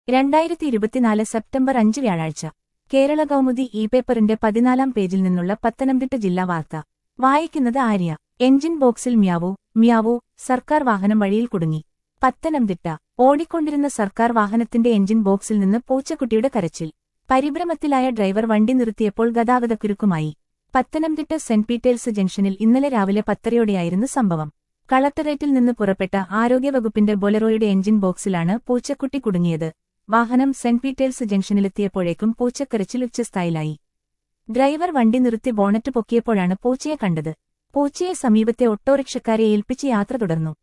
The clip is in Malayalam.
2024 സെപ്റ്റംബർ 5 വ്യാഴാഴ്ച കേരള കൗമുദി പേപ്പറിന്റെ 14-ാം പേജിൽ നിന്നുള്ള പത്തനംതിട്ട ജില്ലാ വാർത്ത വായിക്കുന്നത് ആര്യ. എഞ്ചിൻ ബോക്സിൽ മ്യാവൂ മ്യാവൂ, സർക്കാർ വാഹനം വഴിയിൽ കുടുങ്ങി. പത്തനംതിട്ട ഓടിക്കൊണ്ടിരുന്ന സർക്കാർ വാഹനത്തിന്റെ എഞ്ചിൻ ബോക്സിൽ നിന്ന് പൂച്ചക്കുട്ടിയുടെ കരച്ചിൽ. പരിഭ്രമത്തിലായ ഡ്രൈവർ വണ്ടി നിർത്തിയപ്പോൾ ഗതാഗതക്കുരുക്കുമായി. പത്തനംതിട്ട സെന്റ് പീറ്റേഴ്സ് ജംഗ്ഷനിൽ ഇന്നലെ രാവിലെ 10:30യോടെയായിരുന്നു സംഭവം. കളക്ടറേറ്റിൽ നിന്ന് പുറപ്പെട്ട ആരോഗ്യവകുപ്പിന്റെ ബൊലെറോയുടെ എഞ്ചിൻ ബോക്സിലാണ് പൂച്ചക്കുട്ടി കുടുങ്ങിയത്. വാഹനം സെന്റ് പീറ്റേഴ്സ് ജംഗ്ഷനിലെത്തിയപ്പോഴേക്കും പൂച്ചക്കരച്ചിൽ ഉച്ചസ്ഥായിലായി. ഡ്രൈവർ വണ്ടി നിർത്തി ബോണറ്റ് പൊക്കിയപ്പോഴാണ് പൂച്ചയെ കണ്ടത്. പൂച്ചയെ സമീപത്തെ ഓട്ടോറിക്ഷക്കാരെ ഏൽപ്പിച്ച് യാത്ര തുടർന്നു.